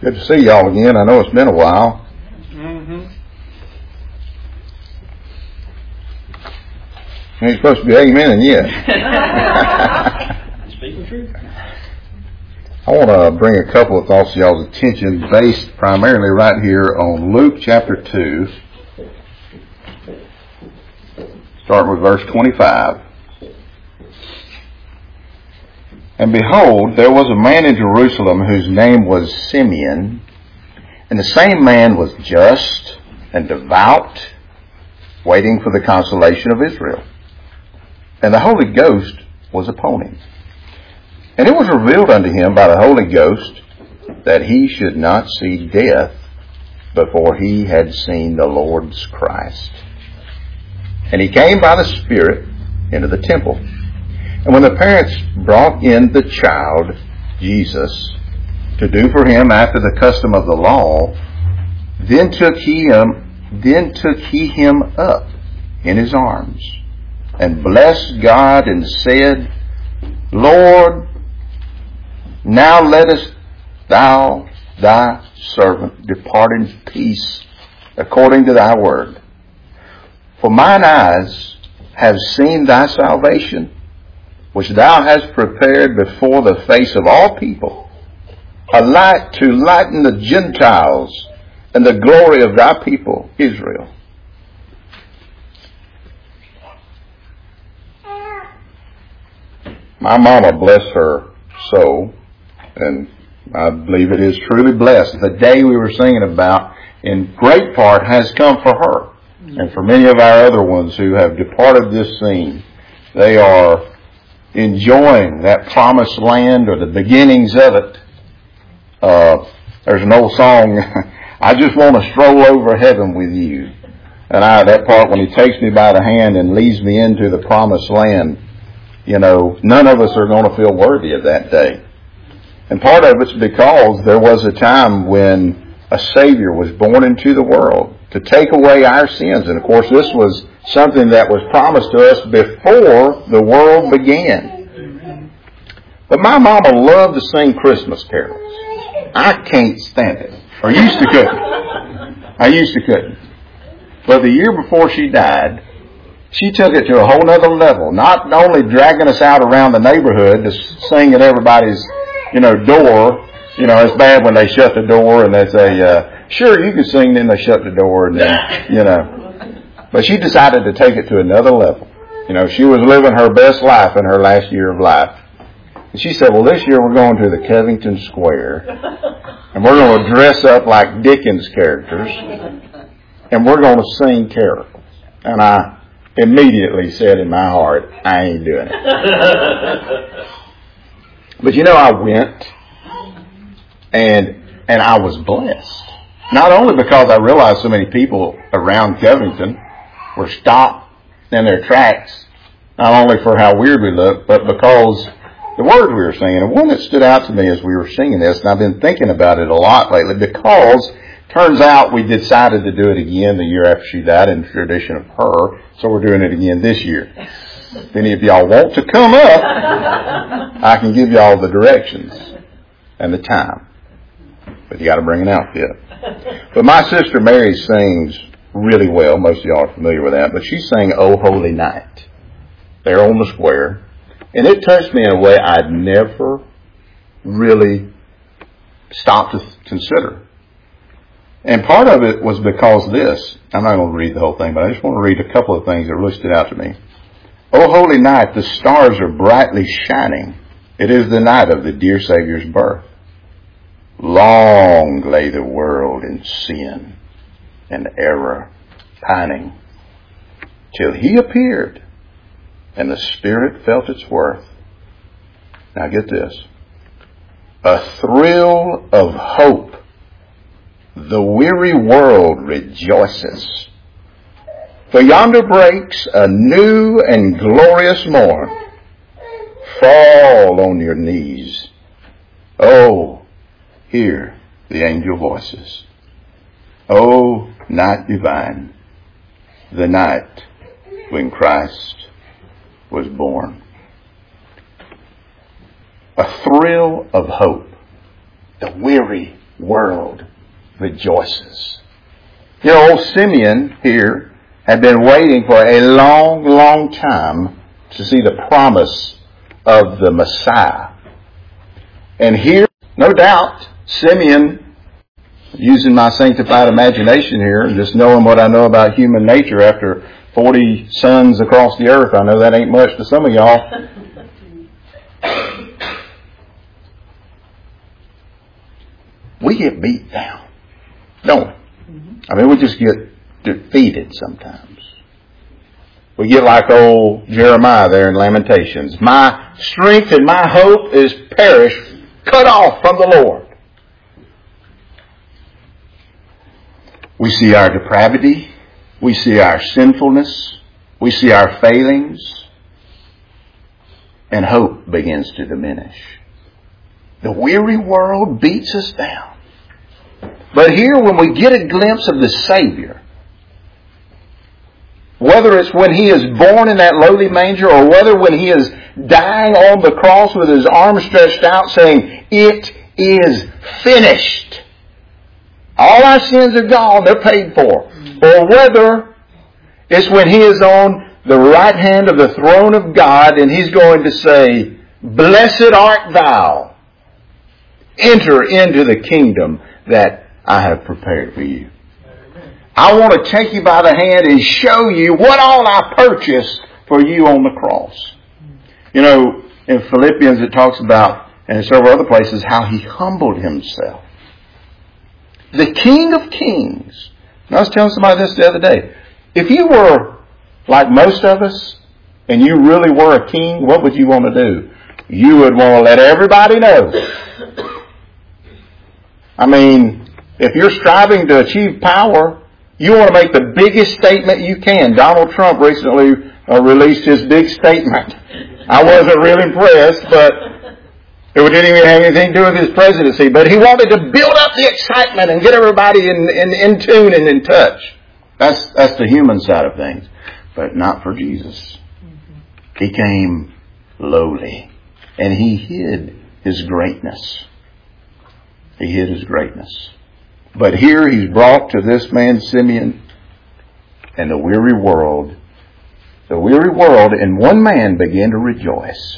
Good to see y'all again. I know it's been a while. Mm-hmm. You ain't supposed to be amening yet. Speaking truth. I want to bring a couple of thoughts to y'all's attention based primarily right here on Luke chapter 2, starting with verse 25. And behold, there was a man in Jerusalem whose name was Simeon, and the same man was just and devout, waiting for the consolation of Israel. And the Holy Ghost was upon him. And it was revealed unto him by the Holy Ghost that he should not see death before he had seen the Lord's Christ. And he came by the Spirit into the temple. And when the parents brought in the child, Jesus, to do for him after the custom of the law, then took he him up in his arms, and blessed God, and said, Lord, now lettest thou thy servant depart in peace, according to thy word. For mine eyes have seen thy salvation, which thou hast prepared before the face of all people, a light to lighten the Gentiles, and the glory of thy people Israel. My mama, bless her soul, and I believe it is truly blessed. The day we were singing about, in great part, has come for her. And for many of our other ones who have departed this scene, they are enjoying that promised land or the beginnings of it. There's an old song, I just want to stroll over heaven with you. And that part when he takes me by the hand and leads me into the promised land, you know, none of us are going to feel worthy of that day. And part of it's because there was a time when a Savior was born into the world to take away our sins. And of course this was something that was promised to us before the world began. But my mama loved to sing Christmas carols. I can't stand it. Or used to couldn't. I used to couldn't. But the year before she died, she took it to a whole nother level. Not only dragging us out around the neighborhood to sing at everybody's, door. It's bad when they shut the door and they say, sure, you can sing, then they shut the door and then, But she decided to take it to another level. She was living her best life in her last year of life. And she said, well, this year we're going to the Covington Square and we're going to dress up like Dickens characters and we're going to sing carols. And I immediately said in my heart, I ain't doing it. But I went and I was blessed. Not only because I realized so many people around Covington were stopped in their tracks, not only for how weird we looked, but because the words we were singing. And one that stood out to me as we were singing this, and I've been thinking about it a lot lately, because turns out we decided to do it again the year after she died in tradition of her, so we're doing it again this year. If any of y'all want to come up, I can give y'all the directions and the time. But you got to bring an outfit. But my sister Mary sings really well. Most of y'all are familiar with that. But she sang "O Holy Night" there on the square. And it touched me in a way I'd never really stopped to consider. And part of it was because this. I'm not going to read the whole thing, but I just want to read a couple of things that really stood out to me. O holy night, the stars are brightly shining. It is the night of the dear Savior's birth. Long lay the world in sin and error pining, till he appeared and the Spirit felt its worth. Now get this. A thrill of hope. The weary world rejoices. For yonder breaks a new and glorious morn. Fall on your knees. Oh, hear the angel voices. Oh, night divine, the night when Christ was born. A thrill of hope. The weary world rejoices. You know, old Simeon here had been waiting for a long, long time to see the promise of the Messiah. And here, no doubt, Simeon, using my sanctified imagination here, and just knowing what I know about human nature after 40 suns across the earth, I know that ain't much to some of y'all. We get beat down, don't we? I mean, we just get defeated sometimes. We get like old Jeremiah there in Lamentations. My strength and my hope is perished, cut off from the Lord. We see our depravity. We see our sinfulness. We see our failings. And hope begins to diminish. The weary world beats us down. But here, when we get a glimpse of the Savior, whether it's when He is born in that lowly manger or whether when He is dying on the cross with His arms stretched out saying, "It is finished. All our sins are gone, they're paid for." Or whether it's when He is on the right hand of the throne of God and He's going to say, "Blessed art thou. Enter into the kingdom that I have prepared for you." I want to take you by the hand and show you what all I purchased for you on the cross. You know, in Philippians it talks about, and in several other places, how He humbled Himself. The King of Kings. And I was telling somebody this the other day. If you were like most of us, and you really were a king, what would you want to do? You would want to let everybody know. I mean, if you're striving to achieve power, you want to make the biggest statement you can. Donald Trump recently released his big statement. I wasn't really impressed, but it didn't even have anything to do with his presidency. But he wanted to build up the excitement and get everybody in tune and in touch. That's the human side of things. But not for Jesus. He came lowly. And He hid His greatness. He hid His greatness. But here He's brought to this man Simeon and the weary world in one man began to rejoice.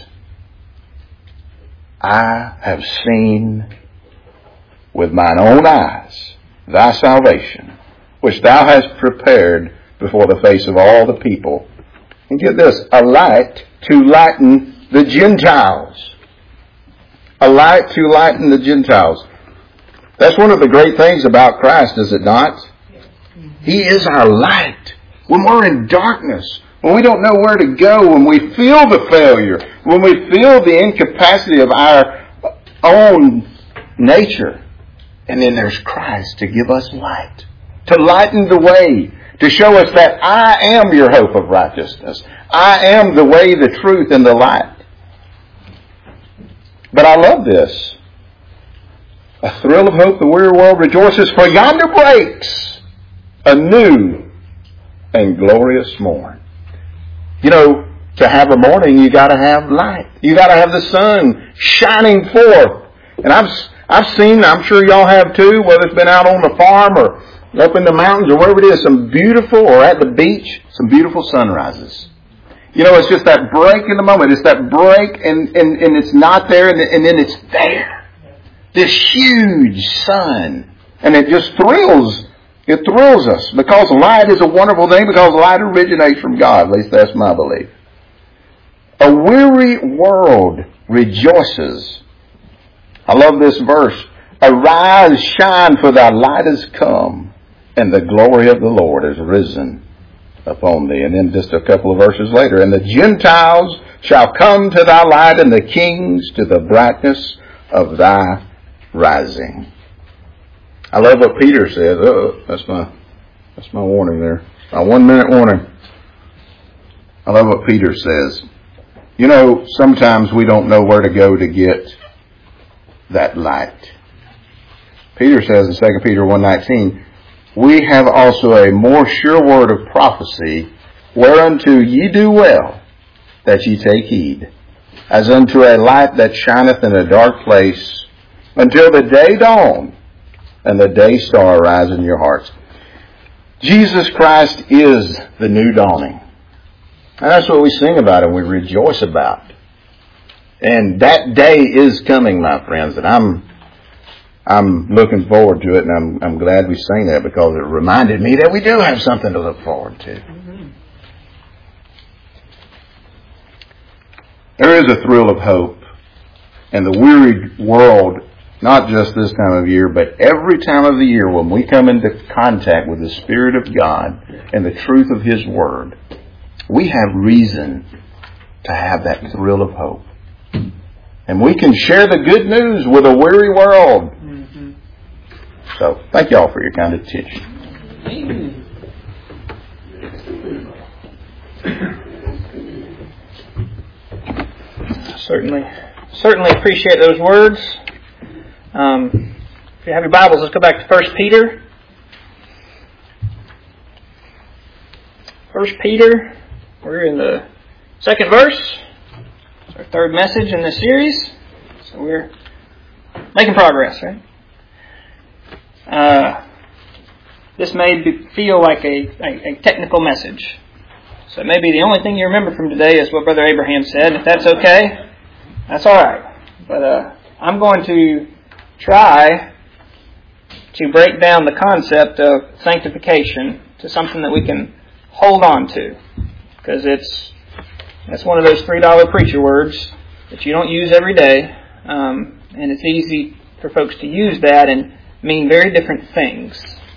I have seen with mine own eyes thy salvation, which thou hast prepared before the face of all the people. And get this, a light to lighten the Gentiles. A light to lighten the Gentiles. That's one of the great things about Christ, is it not? He is our light. When we're in darkness, when we don't know where to go, when we feel the failure, when we feel the incapacity of our own nature, and then there's Christ to give us light, to lighten the way, to show us that I am your hope of righteousness. I am the way, the truth, and the light. But I love this. A thrill of hope, the weary world rejoices, for yonder breaks a new and glorious morn. You know, to have a morning, you got to have light. You got to have the sun shining forth. And I've seen, I'm sure y'all have too, whether it's been out on the farm or up in the mountains or wherever it is, some beautiful, or at the beach, some beautiful sunrises. You know, it's just that break in the moment. It's that break and it's not there and then it's there. This huge sun. And it just thrills. It thrills us because light is a wonderful thing, because light originates from God. At least that's my belief. A weary world rejoices. I love this verse. Arise, shine, for thy light is come, and the glory of the Lord is risen upon thee. And then just a couple of verses later, and the Gentiles shall come to thy light, and the kings to the brightness of thy rising. I love what Peter says. That's my warning there. My 1 minute warning. I love what Peter says. You know, sometimes we don't know where to go to get that light. Peter says in 2 Peter 1:19, we have also a more sure word of prophecy, whereunto ye do well that ye take heed, as unto a light that shineth in a dark place, until the day dawn and the day star arise in your hearts. Jesus Christ is the new dawning. And that's what we sing about and we rejoice about. And that day is coming, my friends, and I'm looking forward to it, and I'm glad we sang that because it reminded me that we do have something to look forward to. Mm-hmm. There is a thrill of hope, and the wearied world, not just this time of year, but every time of the year when we come into contact with the Spirit of God and the truth of His Word, we have reason to have that thrill of hope. And we can share the good news with a weary world. Mm-hmm. So, thank y'all for your kind attention. Certainly appreciate those words. If you have your Bibles, let's go back to 1 Peter. 1 Peter, we're in the second verse. It's our third message in this series. So we're making progress, right? This may feel like a technical message. So maybe the only thing you remember from today is what Brother Abraham said. If that's okay, that's all right. But I'm going to try to break down the concept of sanctification to something that we can hold on to. Because that's one of those $3 preacher words that you don't use every day. And it's easy for folks to use that and mean very different things.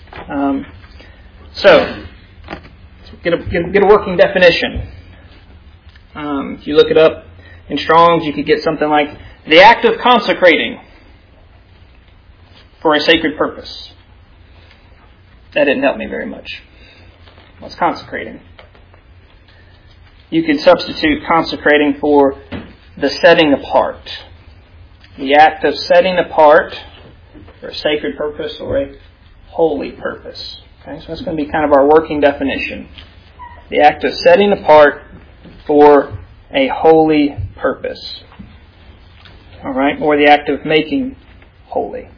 So, get a working definition. If you look it up in Strong's, you could get something like the act of consecrating for a sacred purpose. That didn't help me very much. What's consecrating? You could substitute consecrating for the setting apart. The act of setting apart for a sacred purpose or a holy purpose. Okay, so that's going to be kind of our working definition. The act of setting apart for a holy purpose. All right, or the act of making holy.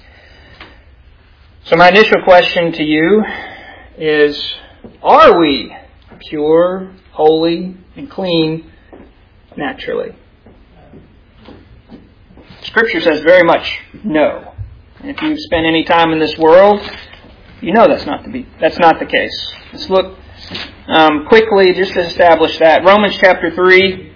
So my initial question to you is, are we pure, holy, and clean naturally? Scripture says very much no. And if you've spent any time in this world, you know that's not the case. Let's look quickly just to establish that. Romans chapter 3,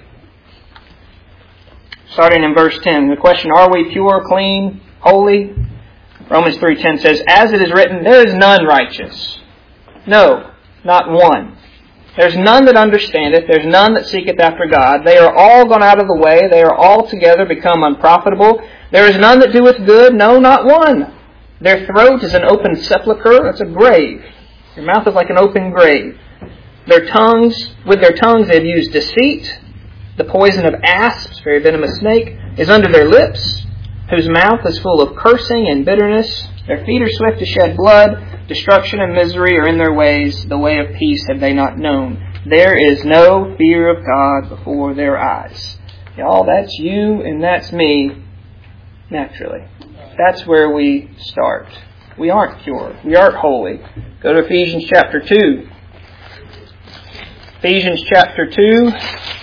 starting in verse 10. The question, are we pure, clean, holy? Romans 3:10 says, as it is written, there is none righteous. No, not one. There's none that understandeth. There's none that seeketh after God. They are all gone out of the way. They are altogether become unprofitable. There is none that doeth good. No, not one. Their throat is an open sepulchre. That's a grave. Your mouth is like an open grave. With their tongues they have used deceit. The poison of asps, very venomous snake, is under their lips, whose mouth is full of cursing and bitterness. Their feet are swift to shed blood. Destruction and misery are in their ways. The way of peace have they not known. There is no fear of God before their eyes. Y'all, that's you and that's me naturally. That's where we start. We aren't pure. We aren't holy. Go to Ephesians chapter 2. Ephesians chapter 2.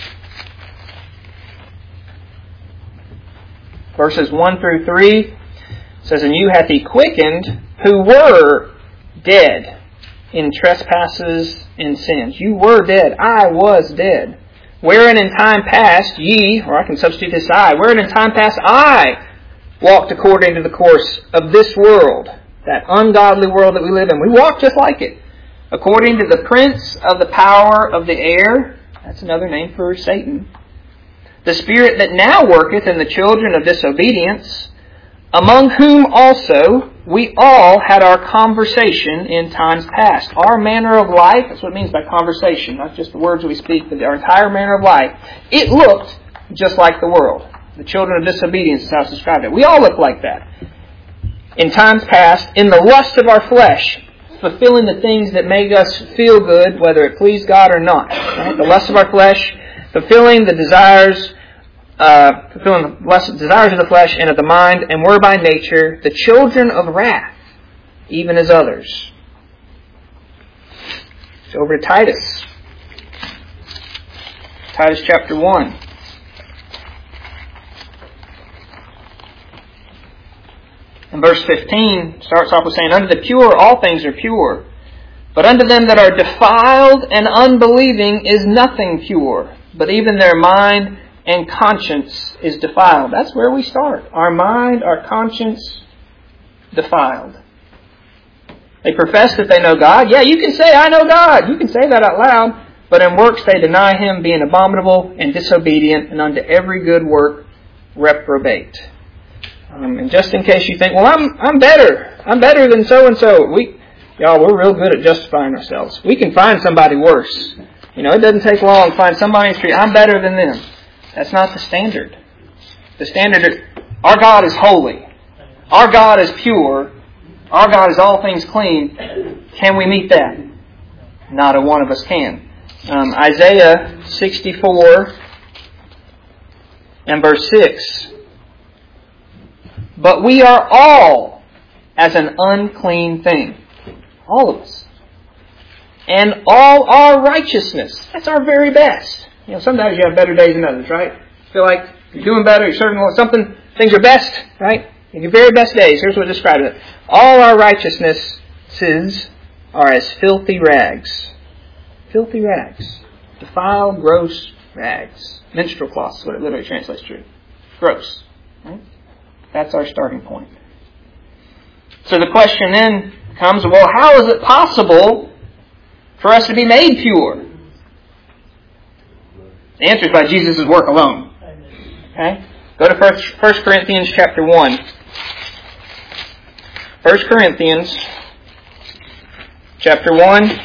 Verses 1 through 3 says, and you hath he quickened who were dead in trespasses and sins. You were dead. I was dead. Wherein in time past ye, or I can substitute this I, wherein in time past I walked according to the course of this world, that ungodly world that we live in. We walked just like it. According to the prince of the power of the air, that's another name for Satan, the spirit that now worketh in the children of disobedience, among whom also we all had our conversation in times past. Our manner of life, that's what it means by conversation, not just the words we speak, but our entire manner of life. It looked just like the world. The children of disobedience is how it's described it. We all look like that. In times past, in the lust of our flesh, fulfilling the things that make us feel good, whether it pleased God or not. Right? The lust of our flesh, fulfilling the desires of the flesh and of the mind, and were by nature the children of wrath, even as others. So over to Titus. Titus chapter 1. And verse 15 starts off with saying, "Unto the pure all things are pure, but unto them that are defiled and unbelieving is nothing pure, but even their mind and conscience is defiled." That's where we start. Our mind, our conscience, defiled. They profess that they know God. Yeah, you can say, "I know God." You can say that out loud. But in works they deny Him, being abominable and disobedient, and unto every good work reprobate. And just in case you think, "Well, I'm better. I'm better than so-and-so." We're real good at justifying ourselves. We can find somebody worse. It doesn't take long to find somebody in the street. "I'm better than them." That's not the standard. The standard, our God is holy. Our God is pure. Our God is all things clean. Can we meet that? Not a one of us can. Isaiah 64 and verse 6. "But we are all as an unclean thing." All of us. "And all our righteousness." That's our very best. Sometimes you have better days than others, right? Feel like you're doing better, you're serving something, things are best, right? In your very best days, here's what it describes it. "All our righteousnesses are as filthy rags." Filthy rags. Defiled, gross rags. Menstrual cloths is what it literally translates to. Gross. Right? That's our starting point. So the question then comes, well, how is it possible for us to be made pure? The answer is by Jesus' work alone. Okay? Go to 1 Corinthians chapter 1. 1 Corinthians chapter 1.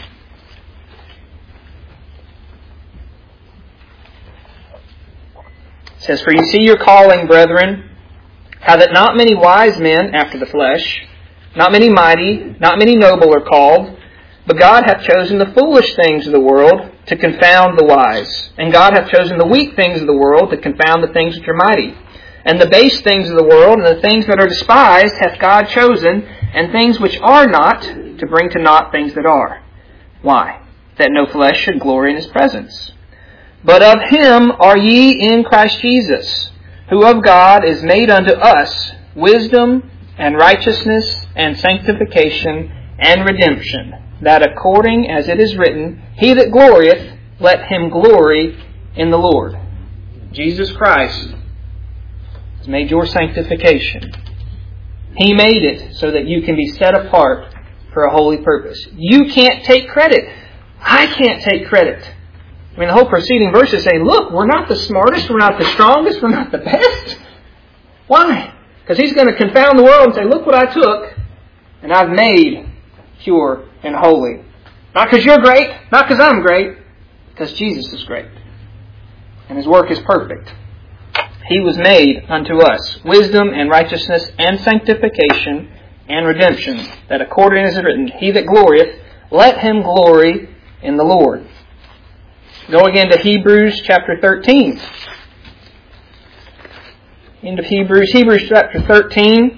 It says, "For you see your calling, brethren, how that not many wise men after the flesh, not many mighty, not many noble are called, but God hath chosen the foolish things of the world to confound the wise. And God hath chosen the weak things of the world to confound the things which are mighty. And the base things of the world and the things that are despised hath God chosen, and things which are not, to bring to naught things that are. Why? That no flesh should glory in His presence. But of Him are ye in Christ Jesus, who of God is made unto us wisdom and righteousness and sanctification and redemption, that according as it is written, He that glorieth, let him glory in the Lord." Jesus Christ has made your sanctification. He made it so that you can be set apart for a holy purpose. You can't take credit. I can't take credit. The whole preceding verses say, look, we're not the smartest, we're not the strongest, we're not the best. Why? Because He's going to confound the world and say, look what I took, and I've made pure and holy. Not because you're great, not because I'm great, because Jesus is great. And His work is perfect. He was made unto us wisdom and righteousness and sanctification and redemption, that according as it is written, He that glorieth, let him glory in the Lord. Go again to Hebrews chapter 13. End of Hebrews chapter 13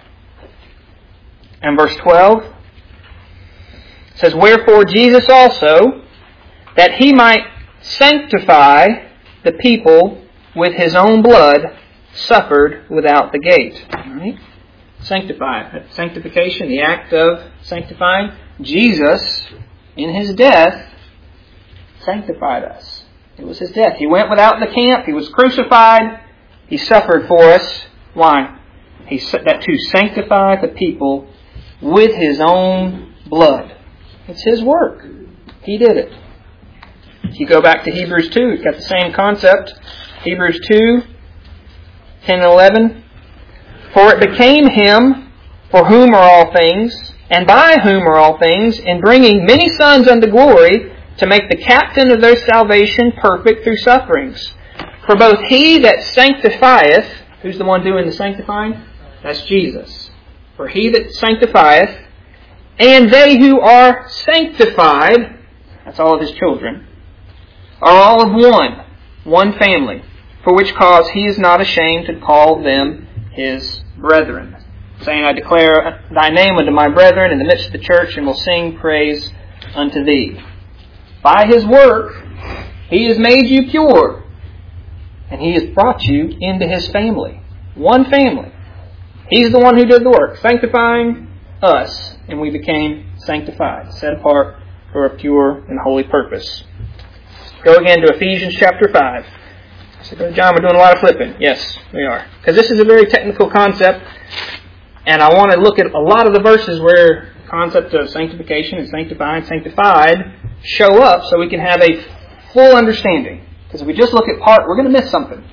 and verse 12. It says, "Wherefore Jesus also, that He might sanctify the people with His own blood, suffered without the gate." All right? Sanctify. Sanctification, the act of sanctifying. Jesus, in His death, sanctified us. It was His death. He went without the camp. He was crucified. He suffered for us. Why? That to sanctify the people with His own blood. It's His work. He did it. If you go back to Hebrews 2, it's got the same concept. Hebrews 2, 10 and 11. "For it became Him, for whom are all things, and by whom are all things, in bringing many sons unto glory, to make the captain of their salvation perfect through sufferings. For both He that sanctifieth," who's the one doing the sanctifying? That's Jesus. "For He that sanctifieth, and they who are sanctified," that's all of His children, "are all of one family, for which cause He is not ashamed to call them His brethren." saying, I declare thy name unto my brethren in the midst of the church, and will sing praise unto thee. By his work, he has made you pure, and he has brought you into his family. One family. He's the one who did the work, sanctifying us, and we became sanctified, set apart for a pure and holy purpose. Go again to Ephesians chapter 5. So, Brother John, we're doing a lot of flipping. Yes, we are. Because this is a very technical concept, and I want to look at a lot of the verses where the concept of sanctification and sanctified show up so we can have a full understanding. Because if we just look at part, we're going to miss something.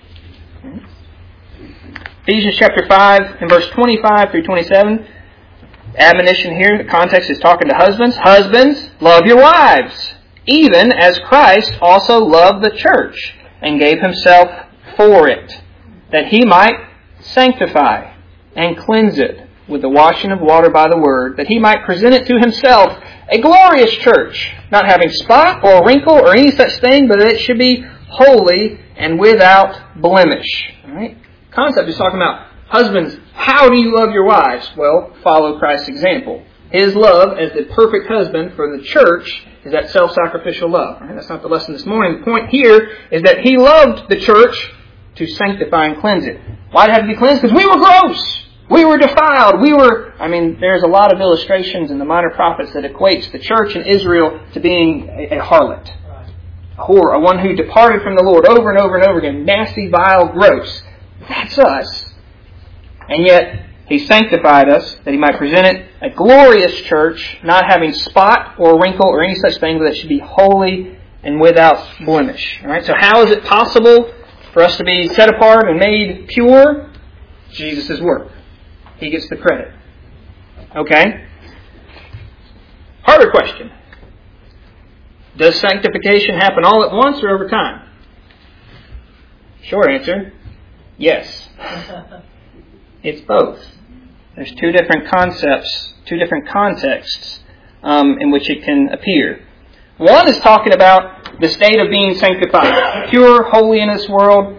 Ephesians chapter 5 and verse 25 through 27. Admonition here, the context is talking to husbands. Husbands, love your wives, even as Christ also loved the church and gave himself for it, that he might sanctify and cleanse it with the washing of water by the word, that he might present it to himself a glorious church, not having spot or wrinkle or any such thing, but that it should be holy and without blemish. All right? Concept is talking about husbands. How do you love your wives? Well, follow Christ's example. His love as the perfect husband for the church is that self-sacrificial love. Right? That's not the lesson this morning. The point here is that he loved the church to sanctify and cleanse it. Why did it have to be cleansed? Because we were gross. We were defiled. There's a lot of illustrations in the minor prophets that equates the church in Israel to being a harlot. A whore, a one who departed from the Lord over and over and over again. Nasty, vile, gross. That's us. And yet, he sanctified us that he might present it a glorious church, not having spot or wrinkle or any such thing, but that should be holy and without blemish. All right. So how is it possible for us to be set apart and made pure? Jesus' work. He gets the credit. Okay? Harder question. Does sanctification happen all at once or over time? Short answer, yes. It's both. There's two different concepts, two different contexts in which it can appear. One is talking about the state of being sanctified, pure, holy in this world,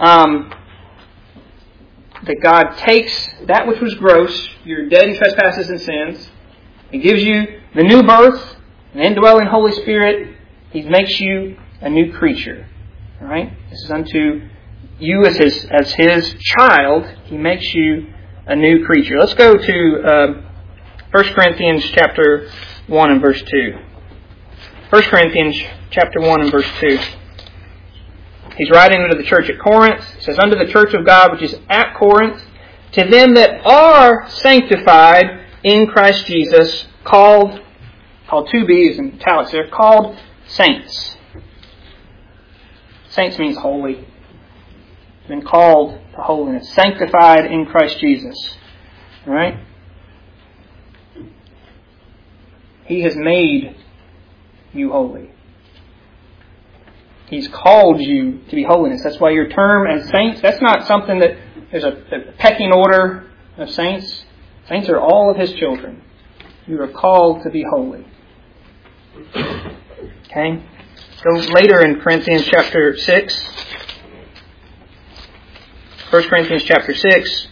that God takes that which was gross, you're dead in trespasses and sins, He gives you the new birth, an indwelling Holy Spirit, He makes you a new creature. All right? This is unto you as His child, He makes you a new creature. Let's go to 1 Corinthians chapter 1 and verse 2. 1 Corinthians chapter 1 and verse 2. He's writing unto the church at Corinth. It says, unto the church of God which is at Corinth, to them that are sanctified in Christ Jesus, called two B's in italics there, called saints. Saints means holy. Been called to holiness. Sanctified in Christ Jesus. All right? He has made you holy. He's called you to be holiness. That's why your term as saints, that's not something that there's a pecking order of saints. Saints are all of His children. You are called to be holy. Okay? Go later in Corinthians chapter 6. 1 Corinthians chapter 6.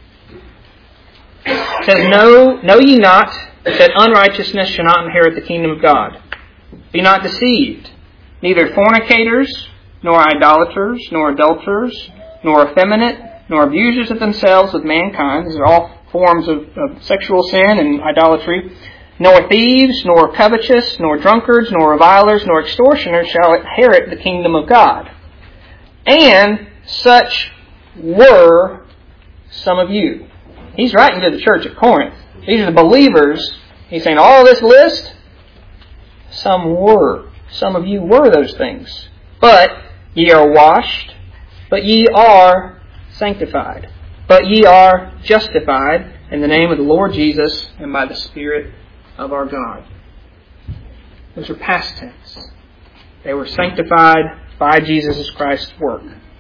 It says, Know ye not that unrighteousness shall not inherit the kingdom of God? Be not deceived. Neither fornicators, nor idolaters, nor adulterers, nor effeminate, nor abusers of themselves with mankind. These are all forms of sexual sin and idolatry. Nor thieves, nor covetous, nor drunkards, nor revilers, nor extortioners shall inherit the kingdom of God. And such were some of you. He's writing to the church at Corinth. These are the believers. He's saying all this list, some were. Some of you were those things. But ye are washed, but ye are sanctified, but ye are justified in the name of the Lord Jesus and by the Spirit of our God. Those are past tense. They were sanctified by Jesus Christ's work.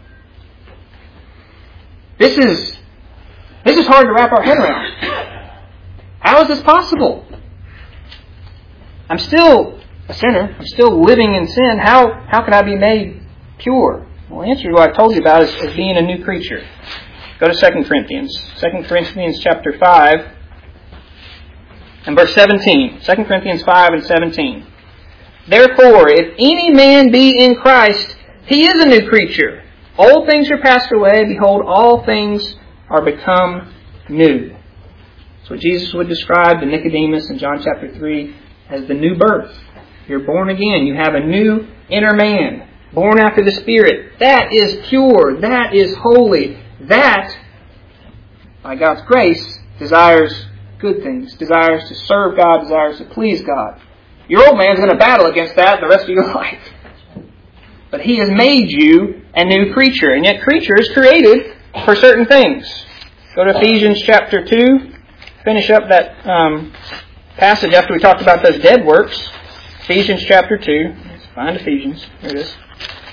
This is hard to wrap our head around. How is this possible? I'm still a sinner. I'm still living in sin. How can I be made pure? Well, the answer to what I told you about is being a new creature. Go to 2 Corinthians. 2 Corinthians chapter 5 and verse 17. 2 Corinthians 5 and 17. Therefore, if any man be in Christ, he is a new creature. Old things are passed away. Behold, all things are become new. That's what Jesus would describe to Nicodemus in John chapter 3 as the new birth. You're born again. You have a new inner man, born after the Spirit. That is pure. That is holy. That, by God's grace, desires good things, desires to serve God, desires to please God. Your old man's going to battle against that the rest of your life. But He has made you a new creature. And yet creature is created for certain things. Go to Ephesians chapter 2. Finish up that passage after we talked about those dead works. Ephesians chapter 2. Let's find Ephesians. There it is.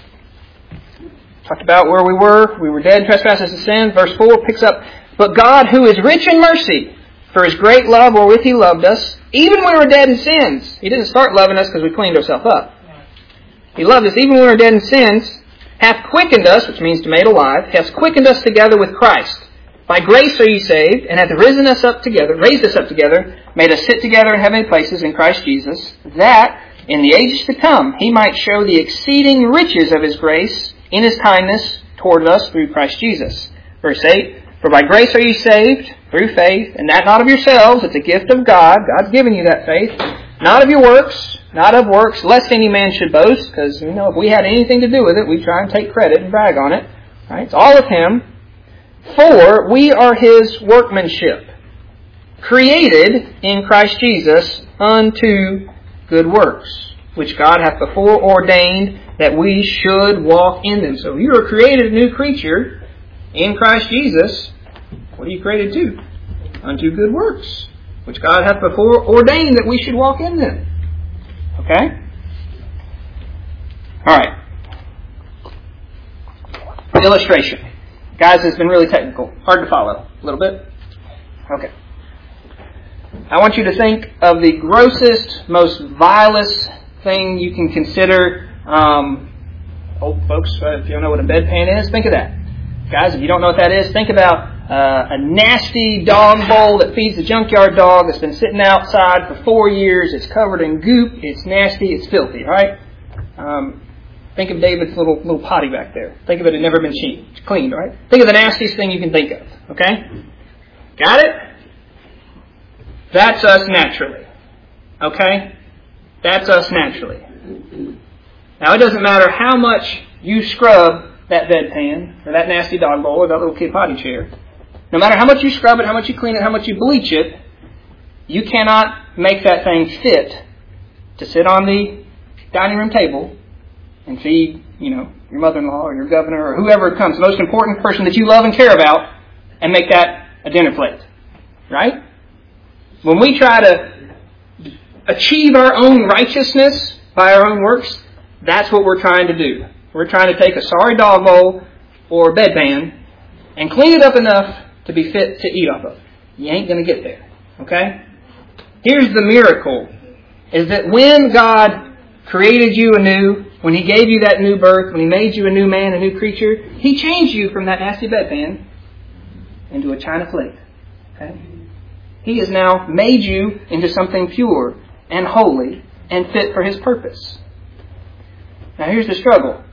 Talked about where we were. We were dead in trespasses and sins. Verse 4 picks up, but God, who is rich in mercy, for His great love wherewith He loved us, even when we were dead in sins. He didn't start loving us because we cleaned ourselves up. He loved us even when we were dead in sins, hath quickened us, which means to made alive, hath quickened us together with Christ. By grace are ye saved, and hath raised us up together, made us sit together in heavenly places in Christ Jesus, that in the ages to come He might show the exceeding riches of His grace in His kindness toward us through Christ Jesus. Verse 8, for by grace are ye saved, through faith, and that not of yourselves, it's a gift of God. God's given you that faith. Not of your works, not of works, lest any man should boast, because, if we had anything to do with it, we'd try and take credit and brag on it. Right? It's all of Him. For we are His workmanship, created in Christ Jesus unto good works, which God hath before ordained that we should walk in them. So you are created a new creature in Christ Jesus. What are you created to? Unto good works, which God hath before ordained that we should walk in them. Okay? Alright. Illustration. Guys, it's been really technical. Hard to follow. A little bit? Okay. I want you to think of the grossest, most vilest thing you can consider. Old folks, if you don't know what a bedpan is, think of that. Guys, if you don't know what that is, think about a nasty dog bowl that feeds a junkyard dog that's been sitting outside for 4 years. It's covered in goop. It's nasty. It's filthy, right? Think of David's little potty back there. Think of it had never been cleaned, right? Think of the nastiest thing you can think of, okay? Got it? That's us naturally, okay? That's us naturally. Now, it doesn't matter how much you scrub that bedpan, or that nasty dog bowl, or that little kid potty chair. No matter how much you scrub it, how much you clean it, how much you bleach it, you cannot make that thing fit to sit on the dining room table and feed, your mother-in-law or your governor or whoever comes, the most important person that you love and care about, and make that a dinner plate. Right? When we try to achieve our own righteousness by our own works, that's what we're trying to do. We're trying to take a sorry dog bowl or bedpan and clean it up enough to be fit to eat off of. You ain't going to get there. Okay? Here's the miracle, is that when God created you anew, when He gave you that new birth, when He made you a new man, a new creature, He changed you from that nasty bedpan into a china plate. Okay? He has now made you into something pure and holy and fit for His purpose. Now here's the struggle.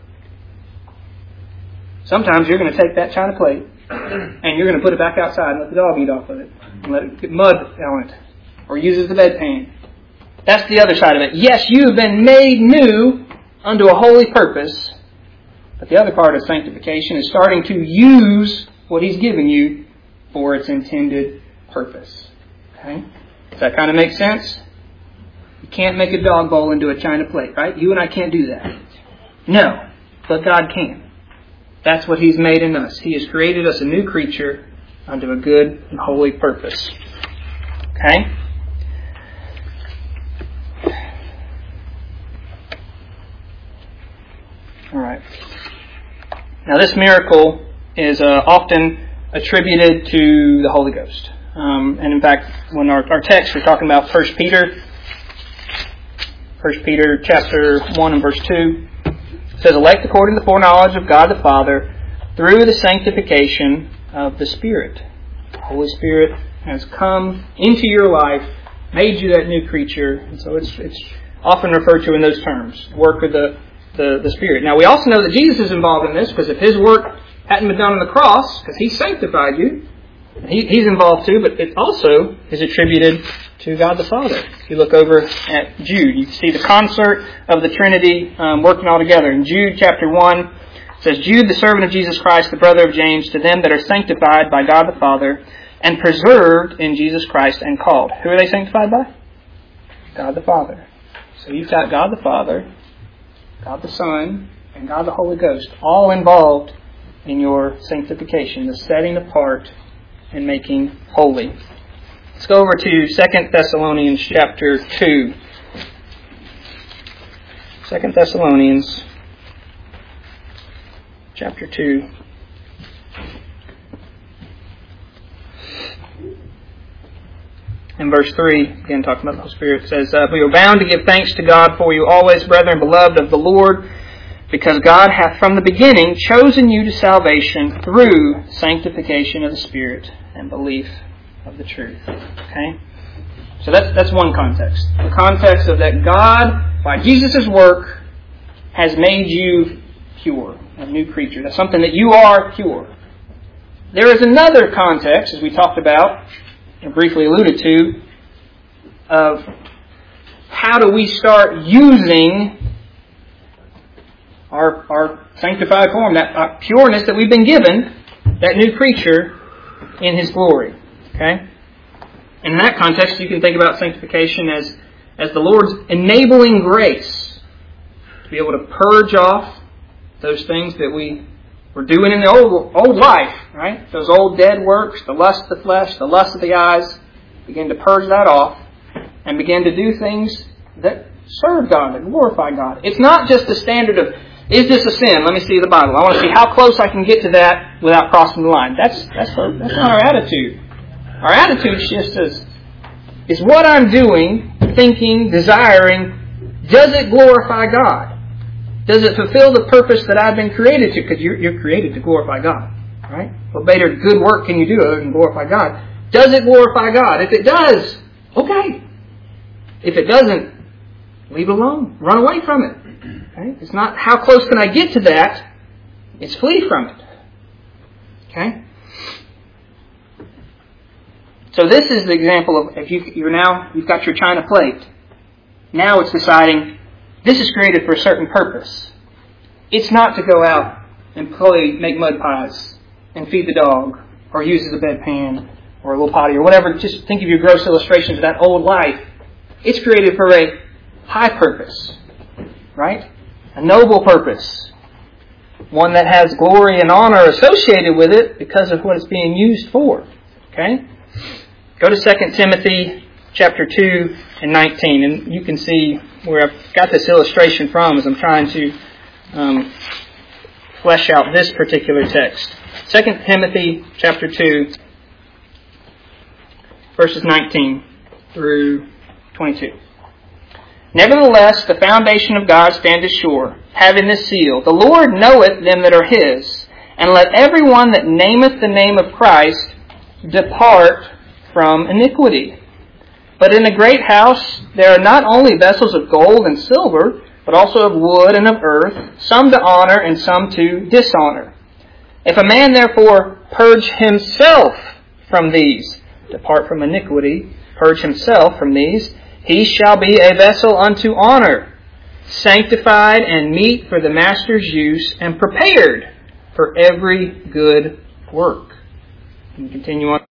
Sometimes you're going to take that china plate and you're going to put it back outside and let the dog eat off of it and let it get mud on it, or use it as a bedpan. That's the other side of it. Yes, you have been made new unto a holy purpose, but the other part of sanctification is starting to use what He's given you for its intended purpose. Okay? Does that kind of make sense? You can't make a dog bowl into a china plate, right? You and I can't do that. No, but God can. That's what He's made in us. He has created us a new creature unto a good and holy purpose. Okay? All right. Now this miracle is often attributed to the Holy Ghost. And in fact, when our text, we're talking about 1 Peter chapter 1 and verse 2. It says, elect according to the foreknowledge of God the Father, through the sanctification of the Spirit. The Holy Spirit has come into your life, made you that new creature, and so it's often referred to in those terms, work of the Spirit. Now we also know that Jesus is involved in this, because if His work hadn't been done on the cross, because He sanctified you, He's involved too, but it also is attributed to God the Father. If you look over at Jude, you see the concert of the Trinity working all together. In Jude chapter 1, it says, Jude, the servant of Jesus Christ, the brother of James, to them that are sanctified by God the Father, and preserved in Jesus Christ and called. Who are they sanctified by? God the Father. So you've got God the Father, God the Son, and God the Holy Ghost, all involved in your sanctification, the setting apart and making holy. Let's go over to 2 Thessalonians chapter 2. 2 Thessalonians chapter 2. In verse 3, again talking about the Holy Spirit, says, we are bound to give thanks to God for you always, brethren, beloved of the Lord, because God hath from the beginning chosen you to salvation through sanctification of the Spirit and belief of the truth. Okay? So that's one context. The context of that God, by Jesus' work, has made you pure, a new creature. That's something that you are pure. There is another context, as we talked about, and briefly alluded to, of how do we start using our sanctified form, that pureness that we've been given, that new creature in His glory. Okay? And in that context, you can think about sanctification as the Lord's enabling grace to be able to purge off those things that we were doing in the old life, right? Those old dead works, the lust of the flesh, the lust of the eyes. Begin to purge that off and begin to do things that serve God, that glorify God. It's not just the standard of, is this a sin? Let me see the Bible. I want to see how close I can get to that without crossing the line. That's not our attitude. Our attitude just is what I'm doing, thinking, desiring, does it glorify God? Does it fulfill the purpose that I've been created to? Because you're created to glorify God, right? What better good work can you do other than glorify God? Does it glorify God? If it does, okay. If it doesn't, leave it alone. Run away from it. Okay? It's not how close can I get to that. It's flee from it. Okay? So this is the example of if you've got your china plate. Now it's deciding this is created for a certain purpose. It's not to go out and make mud pies and feed the dog or use as a bedpan or a little potty or whatever. Just think of your gross illustrations of that old life. It's created for a high purpose, right? A noble purpose. One that has glory and honor associated with it because of what it's being used for. Okay? Go to 2 Timothy chapter 2 and 19, and you can see where I've got this illustration from as I'm trying to flesh out this particular text. 2 Timothy chapter 2, verses 19 through 22. Nevertheless, the foundation of God standeth sure, having this seal, the Lord knoweth them that are His, and let every one that nameth the name of Christ depart from iniquity. But in a great house there are not only vessels of gold and silver, but also of wood and of earth, some to honor and some to dishonor. If a man therefore purge himself from these, depart from iniquity, purge himself from these, he shall be a vessel unto honor, sanctified and meet for the master's use, and prepared for every good work. And continue on.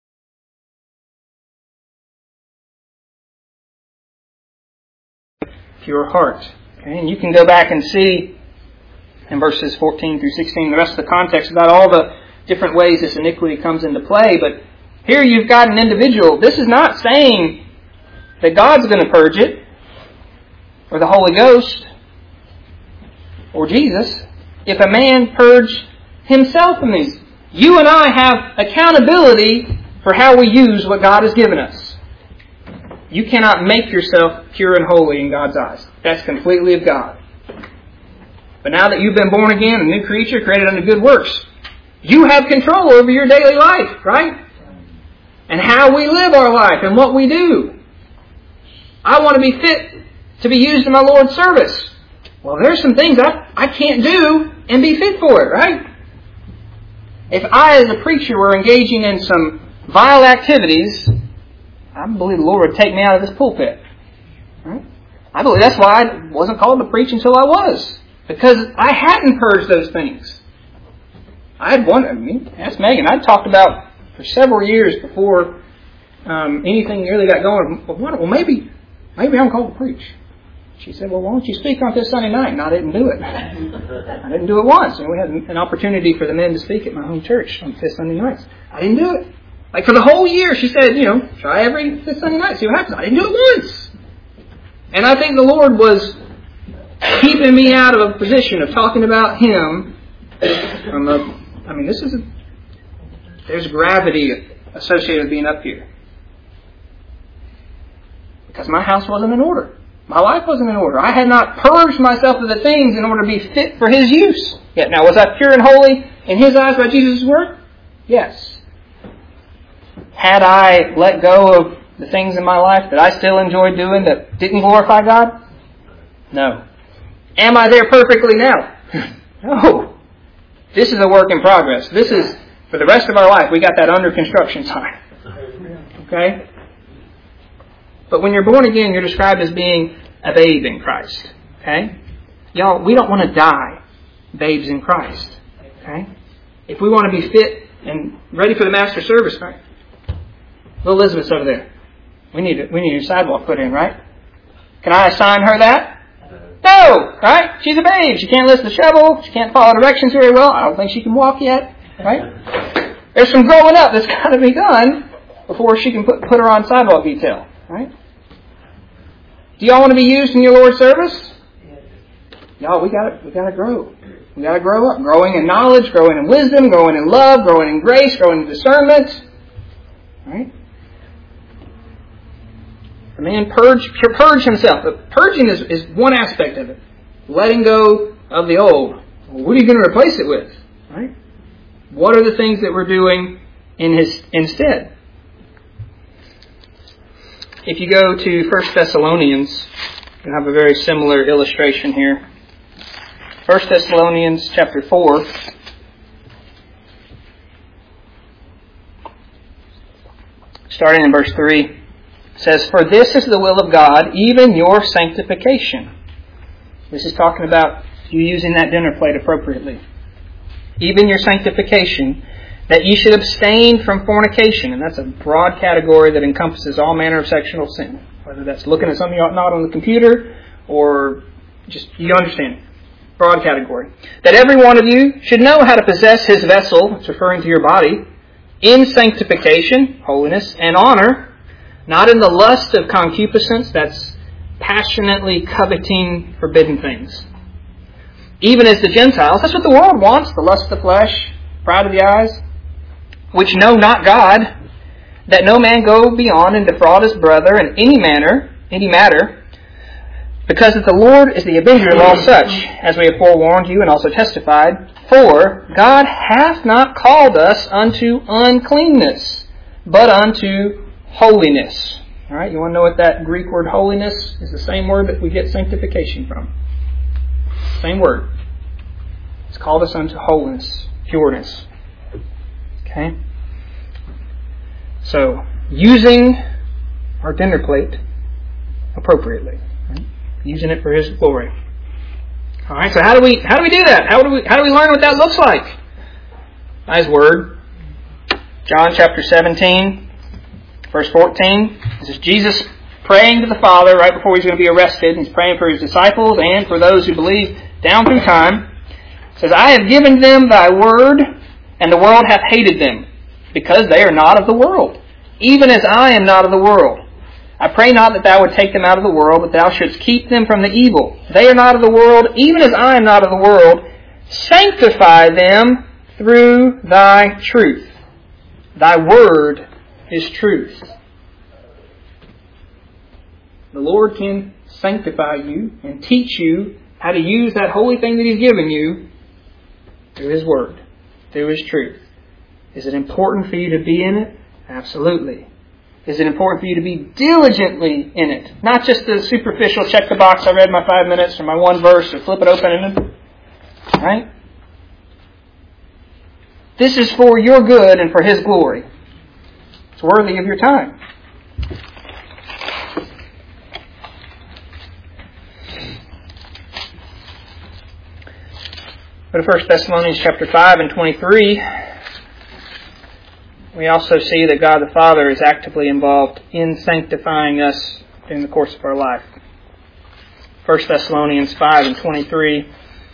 Pure heart. Okay? And you can go back and see in verses 14 through 16 the rest of the context about all the different ways this iniquity comes into play. But here you've got an individual. This is not saying that God's going to purge it, or the Holy Ghost, or Jesus. If a man purge himself from these, you and I have accountability for how we use what God has given us. You cannot make yourself pure and holy in God's eyes. That's completely of God. But now that you've been born again, a new creature created unto good works, You have control over your daily life, right? And how we live our life and what we do. I want to be fit to be used in my Lord's service. Well, there's some things I can't do and be fit for it, right? If I, as a preacher, were engaging in some vile activities, I believe the Lord would take me out of this pulpit. Right? I believe that's why I wasn't called to preach until I was. Because I hadn't purged those things. I had one, ask Megan, I'd talked about for several years before anything really got going. Well, maybe I'm called to preach. She said, well, why don't you speak on this Sunday night? And I didn't do it. I didn't do it once. And we had an opportunity for the men to speak at my home church on fifth Sunday nights. I didn't do it. Like for the whole year, she said, try every fifth Sunday night, see what happens. I didn't do it once. And I think the Lord was keeping me out of a position of talking about Him. There's gravity associated with being up here. Because my house wasn't in order. My life wasn't in order. I had not purged myself of the things in order to be fit for His use. Yet now, was I pure and holy in His eyes by Jesus' word? Yes. Had I let go of the things in my life that I still enjoyed doing that didn't glorify God? No. Am I there perfectly now? No. This is a work in progress. This is, for the rest of our life, we got that under construction sign. Okay? But when you're born again, you're described as being a babe in Christ. Okay? Y'all, we don't want to die babes in Christ. Okay? If we want to be fit and ready for the master service, right? Little Elizabeth's over there. We need a sidewalk put in, right? Can I assign her that? No! Right? She's a babe. She can't lift the shovel. She can't follow directions very well. I don't think she can walk yet. Right? There's some growing up that's got to be done before she can put her on sidewalk detail. Right? Do y'all want to be used in your Lord's service? Y'all, we gotta grow. We gotta grow up. Growing in knowledge, growing in wisdom, growing in love, growing in grace, growing in discernment. Right? The man purge himself. But purging is one aspect of it. Letting go of the old. Well, what are you going to replace it with? Right? What are the things that we're doing instead? If you go to 1 Thessalonians, you have a very similar illustration here. 1 Thessalonians chapter 4. Starting in verse 3. Says, "For this is the will of God, even your sanctification." This is talking about you using that dinner plate appropriately. "Even your sanctification, that ye should abstain from fornication." And that's a broad category that encompasses all manner of sexual sin. Whether that's looking at something you ought not on the computer, or just, you understand. Broad category. "That every one of you should know how to possess his vessel," it's referring to your body, "in sanctification," holiness, "and honor, not in the lust of concupiscence," that's passionately coveting forbidden things. "Even as the Gentiles," that's what the world wants, the lust of the flesh, pride of the eyes, "which know not God, that no man go beyond and defraud his brother in any matter, because that the Lord is the avenger of all such, as we have forewarned you and also testified. For God hath not called us unto uncleanness, but unto holiness." All right, you want to know what that Greek word holiness is? The same word that we get sanctification from. Same word. It's called us unto holiness, pureness. Okay? So, using our dinner plate appropriately. Right? Using it for His glory. All right, so how do we do that? How do we learn what that looks like? By His Word. John chapter 17. Verse 14, this is Jesus praying to the Father right before He's going to be arrested. He's praying for His disciples and for those who believe down through time. He says, "I have given them Thy word, and the world hath hated them, because they are not of the world, even as I am not of the world. I pray not that Thou would take them out of the world, but Thou shouldst keep them from the evil. They are not of the world, even as I am not of the world. Sanctify them through Thy truth. Thy word is truth." The Lord can sanctify you and teach you how to use that holy thing that He's given you through His Word. through His truth. Is it important for you to be in it? Absolutely. Is it important for you to be diligently in it? Not just the superficial, check the box, I read my 5 minutes or my one verse, or flip it open and... Right? This is for your good and for His glory. It's worthy of your time. Go to 1 Thessalonians chapter 5 and 23. We also see that God the Father is actively involved in sanctifying us during the course of our life. 1 Thessalonians 5 and 23.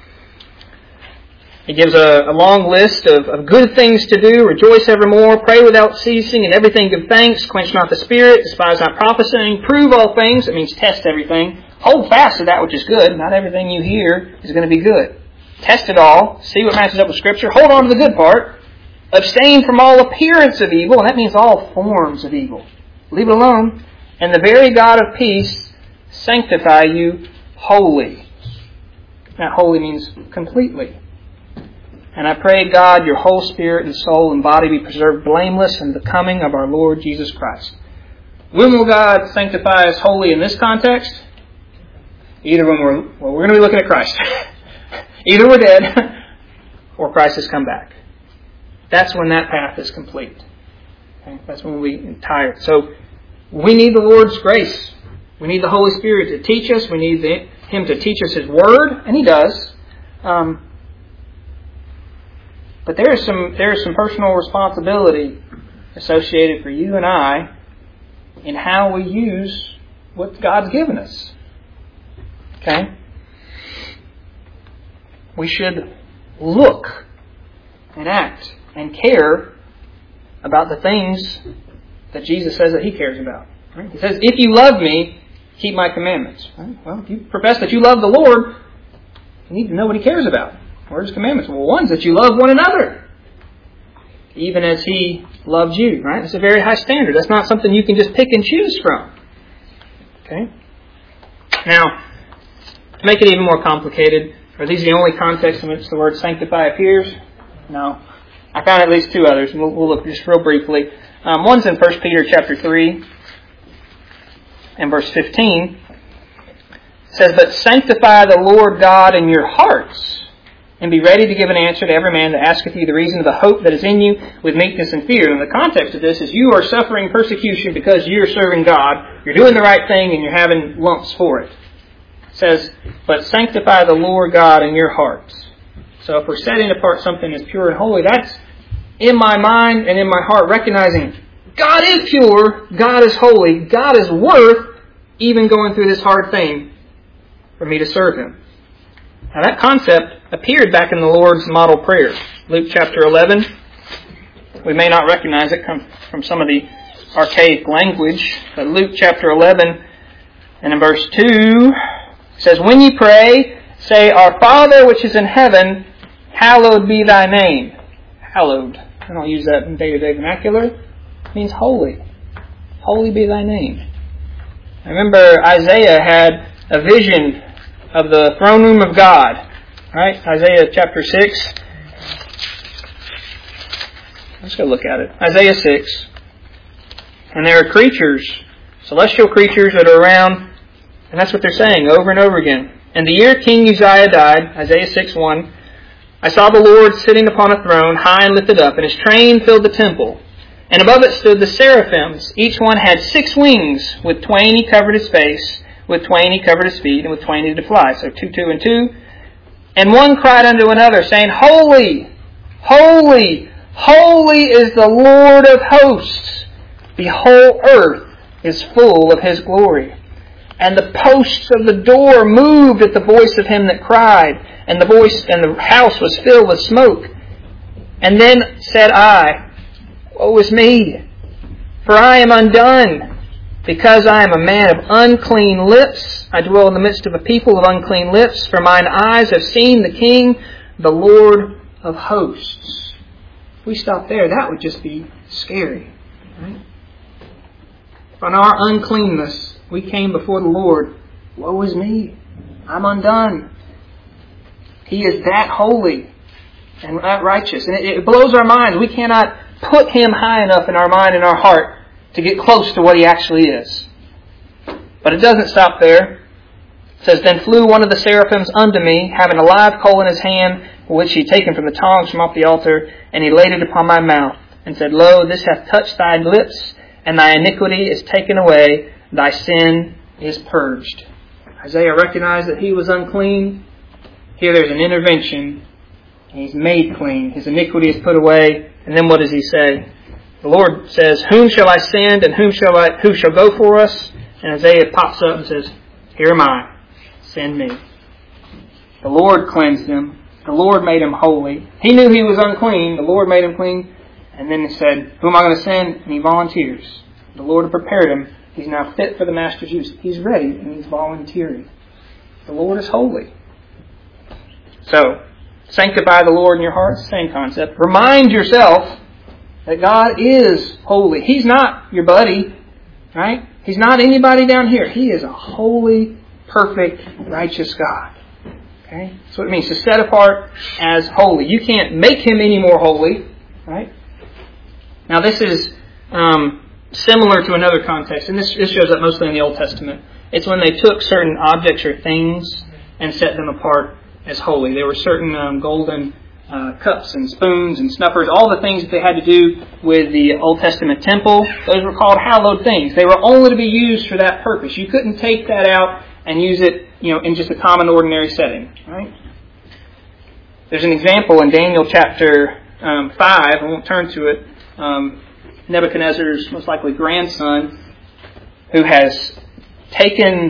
He gives a long list of good things to do. Rejoice evermore, pray without ceasing, and everything give thanks. Quench not the spirit, despise not prophesying, prove all things. It means test everything. Hold fast to that which is good. Not everything you hear is going to be good. Test it all. See what matches up with Scripture. Hold on to the good part. Abstain from all appearance of evil, and that means all forms of evil. Leave it alone. And the very God of peace sanctify you wholly. That wholly means completely. And I pray, God, your whole spirit and soul and body be preserved blameless in the coming of our Lord Jesus Christ. When will God sanctify us wholly in this context? Either when we're going to be looking at Christ. Either we're dead or Christ has come back. That's when that path is complete. Okay? That's when we'll be tired. So we need the Lord's grace. We need the Holy Spirit to teach us. We need Him to teach us His Word, and He does. But there is some personal responsibility associated for you and I in how we use what God's given us. Okay? We should look and act and care about the things that Jesus says that He cares about. Right? He says, if you love me, keep my commandments. Right? Well, if you profess that you love the Lord, you need to know what He cares about. What are His commandments? Well, one's that you love one another, even as He loved you. Right? It's a very high standard. That's not something you can just pick and choose from. Okay? Now, to make it even more complicated, are these the only contexts in which the word sanctify appears? No. I found at least two others, and we'll look just real briefly. One's in 1 Peter chapter 3 and verse 15. It says, but sanctify the Lord God in your hearts, and be ready to give an answer to every man that asketh you the reason of the hope that is in you with meekness and fear. And the context of this is you are suffering persecution because you're serving God. You're doing the right thing and you're having lumps for it. It says, but sanctify the Lord God in your hearts. So if we're setting apart something as pure and holy, that's in my mind and in my heart recognizing God is pure, God is holy, God is worth even going through this hard thing for me to serve Him. Now that concept appeared back in the Lord's model prayer. Luke chapter 11. We may not recognize it from some of the archaic language, but Luke chapter 11 and in verse 2 it says, when ye pray, say, Our Father which is in heaven, hallowed be thy name. Hallowed. I don't use that in day-to-day vernacular. It means holy. Holy be thy name. I remember Isaiah had a vision of the throne room of God. Right? Isaiah chapter 6. Let's go look at it. Isaiah 6. And there are creatures, celestial creatures that are around, and that's what they're saying over and over again. And the year King Uzziah died, Isaiah 6:1, I saw the Lord sitting upon a throne, high and lifted up, and His train filled the temple. And above it stood the seraphims. Each one had 6 wings. With twain He covered His face, with twain He covered His feet, and with twain He did fly. So 2, 2, and 2. And one cried unto another, saying, Holy, holy, holy is the Lord of hosts. The whole earth is full of His glory. And the posts of the door moved at the voice of him that cried, and the house was filled with smoke. And then said I, Woe is me, for I am undone, because I am a man of unclean lips. I dwell in the midst of a people of unclean lips, for mine eyes have seen the King, the Lord of hosts. If we stop there, that would just be scary. Right? On our uncleanness, we came before the Lord. Woe is me. I'm undone. He is that holy. and righteous. And it blows our minds. We cannot put Him high enough in our mind and our heart to get close to what He actually is. But it doesn't stop there. It says, Then flew one of the seraphims unto me, having a live coal in his hand, which he taken from the tongs from off the altar, and he laid it upon my mouth, and said, Lo, this hath touched thy lips, and thy iniquity is taken away, thy sin is purged. Isaiah recognized that he was unclean. Here there's an intervention. He's made clean. His iniquity is put away. And then what does he say? The Lord says, Whom shall I send, and who shall go for us? And Isaiah pops up and says, Here am I. Send me. The Lord cleansed him. The Lord made him holy. He knew he was unclean. The Lord made him clean. And then he said, Who am I going to send? And he volunteers. The Lord had prepared him. He's now fit for the Master's use. He's ready and he's volunteering. The Lord is holy. So, sanctify the Lord in your heart. Same concept. Remind yourself that God is holy. He's not your buddy, right? He's not anybody down here. He is a holy, perfect, righteous God. Okay? That's what it means to set apart as holy. You can't make Him any more holy, right? Now this is similar to another context, and this shows up mostly in the Old Testament. It's when they took certain objects or things and set them apart as holy. There were certain golden cups and spoons and snuffers, all the things that they had to do with the Old Testament temple. Those were called hallowed things. They were only to be used for that purpose. You couldn't take that out and use it, in just a common, ordinary setting. Right? There's an example in Daniel chapter 5. I won't turn to it. Nebuchadnezzar's most likely grandson, who has taken,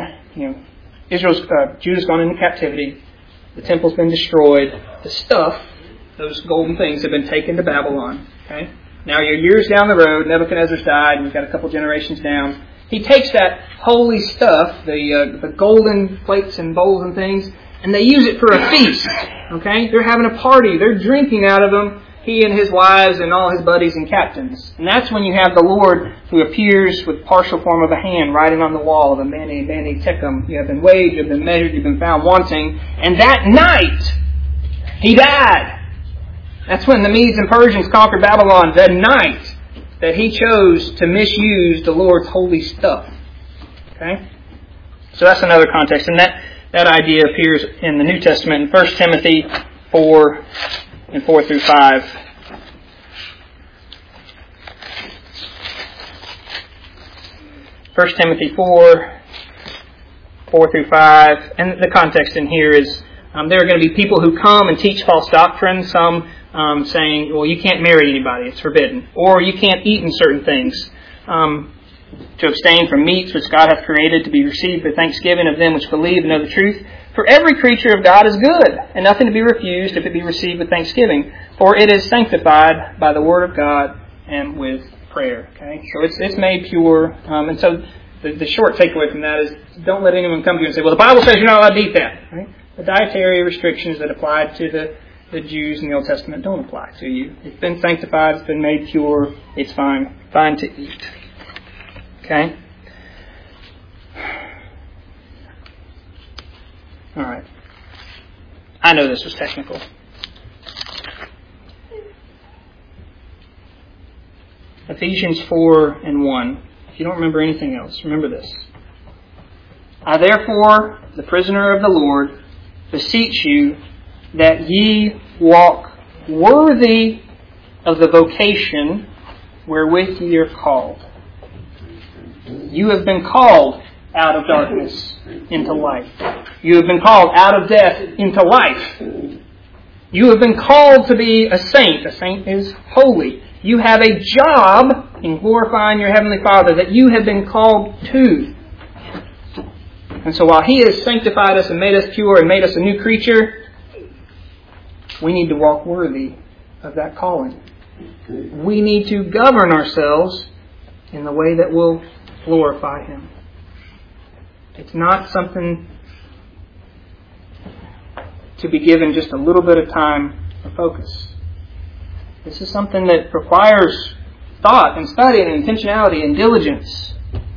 Judah's gone into captivity. The temple's been destroyed. The stuff, those golden things, have been taken to Babylon. Okay? Now you're years down the road. Nebuchadnezzar's died. We've got a couple generations down. He takes that holy stuff, the golden plates and bowls and things, and they use it for a feast. Okay? They're having a party. They're drinking out of them. He and his wives and all his buddies and captains. And that's when you have the Lord who appears with partial form of a hand writing on the wall of a Mene, Mene, Tekel. You have been weighed, you have been measured, you've been found wanting. And that night, he died. That's when the Medes and Persians conquered Babylon. The night that he chose to misuse the Lord's holy stuff. Okay? So that's another context. And that idea appears in the New Testament in 1 Timothy 4 and 4 through 5. 1 Timothy 4 through 5. And the context in here is there are going to be people who come and teach false doctrine. Some saying, well, you can't marry anybody. It's forbidden. Or you can't eat in certain things. To abstain from meats which God hath created to be received for thanksgiving of them which believe and know the truth. For every creature of God is good, and nothing to be refused if it be received with thanksgiving. For it is sanctified by the word of God and with prayer. Okay, so it's made pure. And so the short takeaway from that is don't let anyone come to you and say, well, the Bible says you're not allowed to eat that. Right? The dietary restrictions that applied to the Jews in the Old Testament don't apply to you. It's been sanctified. It's been made pure. It's fine to eat. Okay. All right. I know this was technical. Ephesians 4 and 1. If you don't remember anything else, remember this. I therefore, the prisoner of the Lord, beseech you that ye walk worthy of the vocation wherewith ye are called. You have been called out of darkness into light. You have been called out of death into life. You have been called to be a saint. A saint is holy. You have a job in glorifying your Heavenly Father that you have been called to. And so while He has sanctified us and made us pure and made us a new creature, we need to walk worthy of that calling. We need to govern ourselves in the way that will glorify Him. It's not something to be given just a little bit of time or focus. This is something that requires thought and study and intentionality and diligence.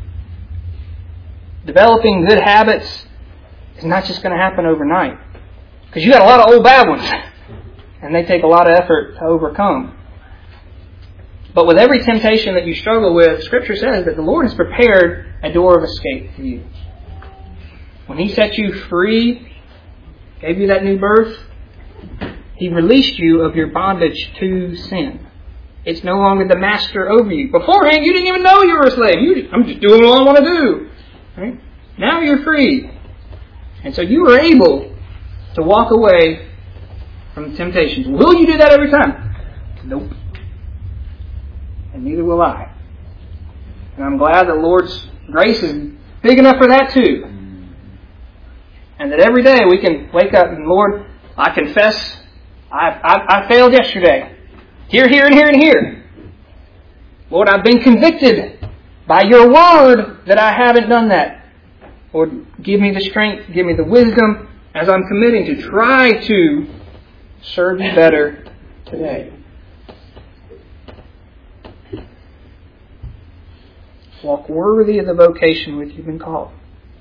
Developing good habits is not just going to happen overnight. Because you got a lot of old bad ones. and they take a lot of effort to overcome. But with every temptation that you struggle with, Scripture says that the Lord has prepared a door of escape for you. When He set you free, gave you that new birth, He released you of your bondage to sin. It's no longer the master over you. Beforehand, you didn't even know you were a slave. I'm just doing what I want to do. Right? Now you're free. And so you are able to walk away from temptations. Will you do that every time? Nope. And neither will I. And I'm glad that the Lord's grace is big enough for that too. And that every day we can wake up and, Lord, I confess I failed yesterday. Here, and here. Lord, I've been convicted by your word that I haven't done that. Lord, give me the strength, give me the wisdom as I'm committing to try to serve you better today. Walk worthy of the vocation which you've been called.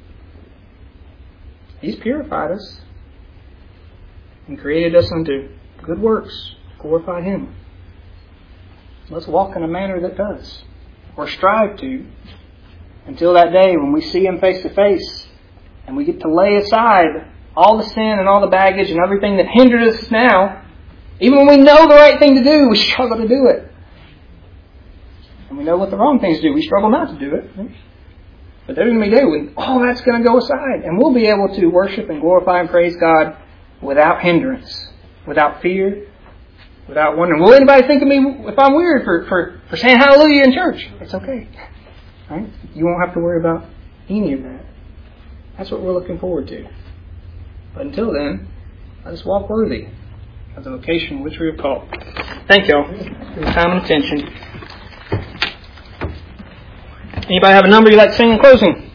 He's purified us and created us unto good works to glorify Him. Let's walk in a manner that does, or strive to, until that day when we see Him face to face and we get to lay aside all the sin and all the baggage and everything that hindered us now. Even when we know the right thing to do, we struggle to do it. And we know what the wrong things do. We struggle not to do it. But there's going to be a day when all that's going to go aside. And we'll be able to worship and glorify and praise God without hindrance, without fear, without wondering, will anybody think of me if I'm weird for saying hallelujah in church? It's okay. Right? You won't have to worry about any of that. That's what we're looking forward to. But until then, let us walk worthy of the vocation which we are called. Thank y'all for your time and attention. Anybody have a number you'd like to sing in closing?